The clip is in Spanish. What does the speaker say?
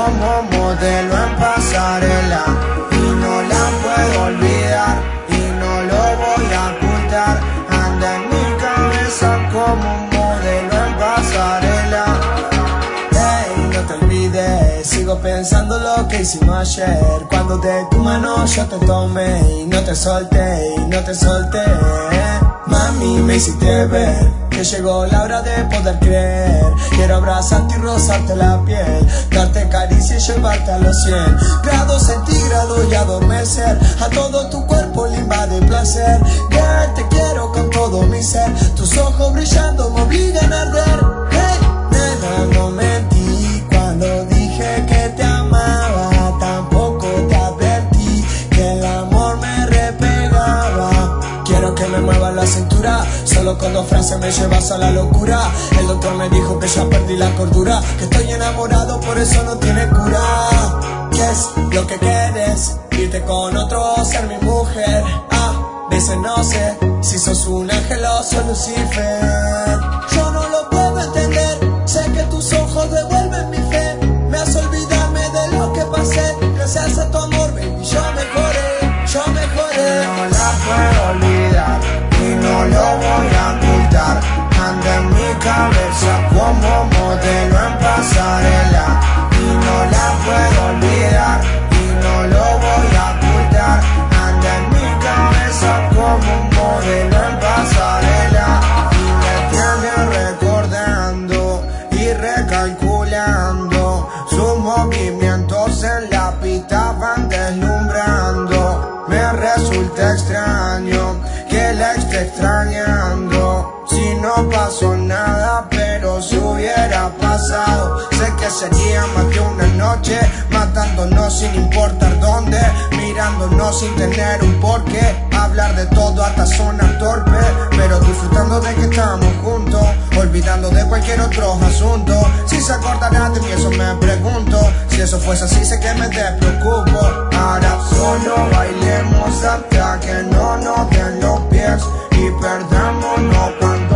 como modelo en pasarela y no la puedo olvidar y no lo voy a ocultar. Anda en mi cabeza como un modelo en pasarela. Hey, no te olvides, sigo pensando lo que hicimos ayer, cuando de tu mano yo te tomé y no te solté, y no te solté. Mami, me hiciste ver que llegó la hora de poder creer. Quiero abrazarte y rozarte la piel, darte caricia y llevarte a los 100 grados centígrados y adormecer a todo tu cuerpo le invade placer. Girl, te quiero con todo mi ser, tus ojos brillando me obligan a arder. Hey, nena, no mentí cuando dije que te amaba, tampoco te advertí que el amor me repegaba. Quiero que me mueva la cintura, solo con 2 frases me llevas a la locura. El doctor me dijo que ya perdí la cordura, que estoy enamorado, por eso no tiene cura. ¿Qué es lo que quieres? Irte con otro, ser mi mujer. Veces no sé si sos un ángel o sos Lucifer. Yo no lo puedo entender, sé que tus ojos devuelven mi fe. Me hace olvidarme de lo que pasé, gracias a tu amor, baby, yo mejoré, yo mejoré. No la puedo olvidar y no lo voy a ocultar. Anda en mi cabeza como modelo en pasarela y no la puedo olvidar y no lo voy a ocultar. Anda en mi cabeza como un modelo en pasarela y me tiene recordando y recalculando. Sus movimientos en la pista van deslumbrando. Me resulta extraño que la esté extrañando. Si no pasó nada, pero si hubiera pasado, sé que sería más de una noche, matándonos sin importar dónde, mirándonos sin tener un porqué, hablar de todo hasta sonar torpe, pero disfrutando de que estamos juntos, olvidando de cualquier otro asunto. Si se acordará de mí, eso me pregunto. Si eso fuese así, sé que me despreocupo. Ahora solo bailemos hasta que no nos den los pies y perdámonos cuando